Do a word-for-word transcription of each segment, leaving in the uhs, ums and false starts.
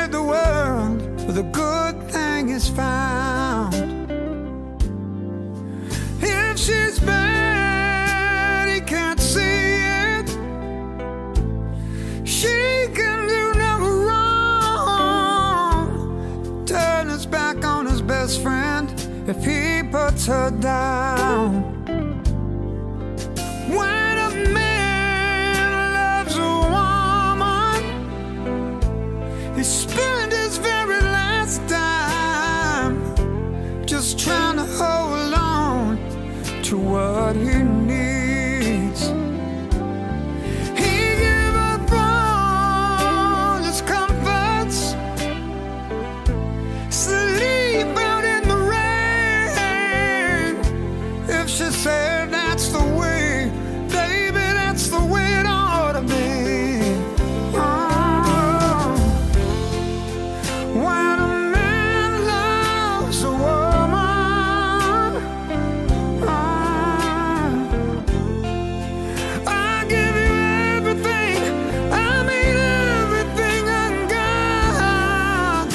rid the world where the good thing is found. If she's bad, he can't see it. She can do no wrong. Turn his back on his best friend if he puts her down. When a man loves a woman, he spent his very last dime just trying to hold on to what he needs. He gave up all his comforts, sleep out in the rain. If she said that's the way, baby, that's the way it ought to be. Oh. When a man loves a woman, oh, I give you everything, I mean everything I got.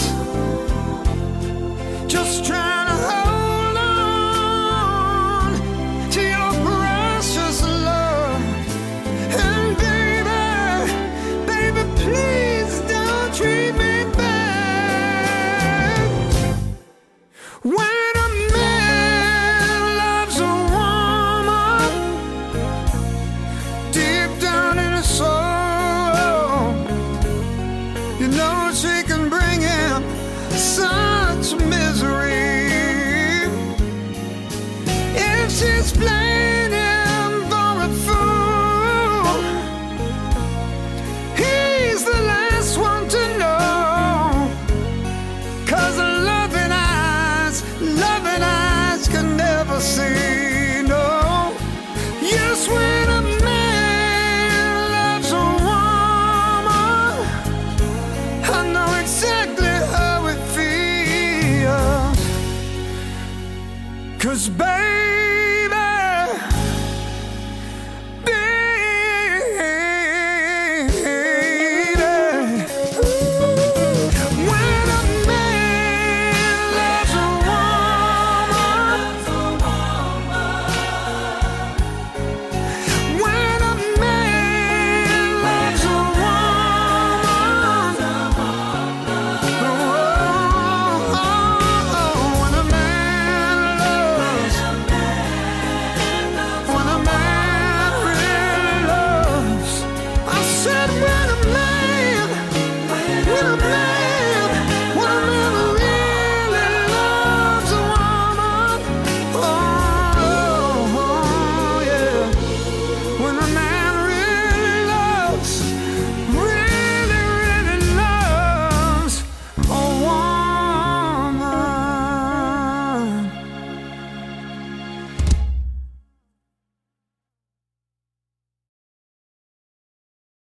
Just trying to hold on to your precious love. And baby, baby, please don't treat me bad. When a man loves a woman, deep down in his soul, you know she can bring him such misery. If she's playing him for a fool, he's the last one to know. 'Cause loving eyes, loving eyes can never see, no. Yes, when a man loves a woman, I know exactly how it feels. 'Cause baby,